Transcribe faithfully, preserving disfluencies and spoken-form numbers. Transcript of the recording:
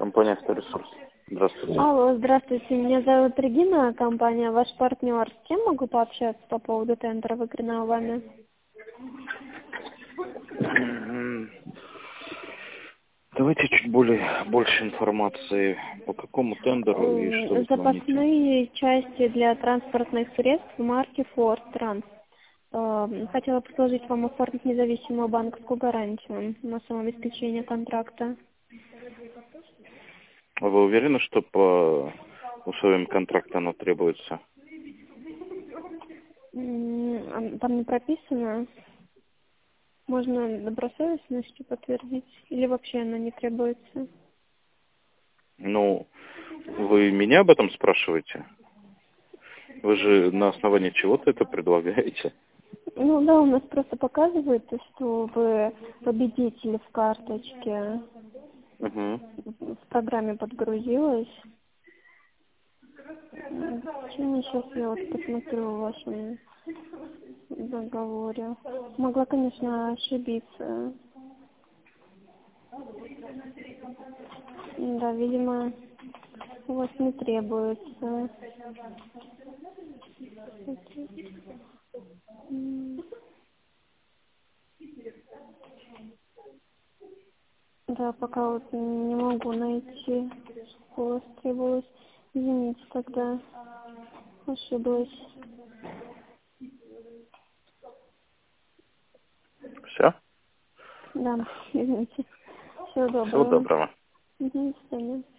Компания «Авторесурс». Здравствуйте. Алло, здравствуйте. Меня зовут Регина, компания «Ваш партнер». С кем могу пообщаться по поводу тендера, выигранного вами? М, Давайте чуть более, больше информации. По какому тендеру и что М, вы звоните? Запасные части для транспортных средств марки Ford Trans. Э, Хотела предложить вам оформить независимую банковскую гарантию на самообеспечение контракта. А вы уверены, что по условиям контракта оно требуется? М, а Там не прописано. Можно добросовестностью подтвердить или вообще она не требуется? Ну, вы меня об этом спрашиваете? Вы же на основании чего-то это предлагаете? Ну да, у нас просто показывает, что вы победитель в карточке. Угу. В программе подгрузилась. Сейчас я вот посмотрю в вашем договоре. Могла, конечно, ошибиться. Да, видимо, у вас не требуется. М, Да, пока вот не могу найти, что у вас требовалось. Извините, тогда ошиблась. Все? Да, извините. Всего Всего доброго. доброго. Угу, до свидания.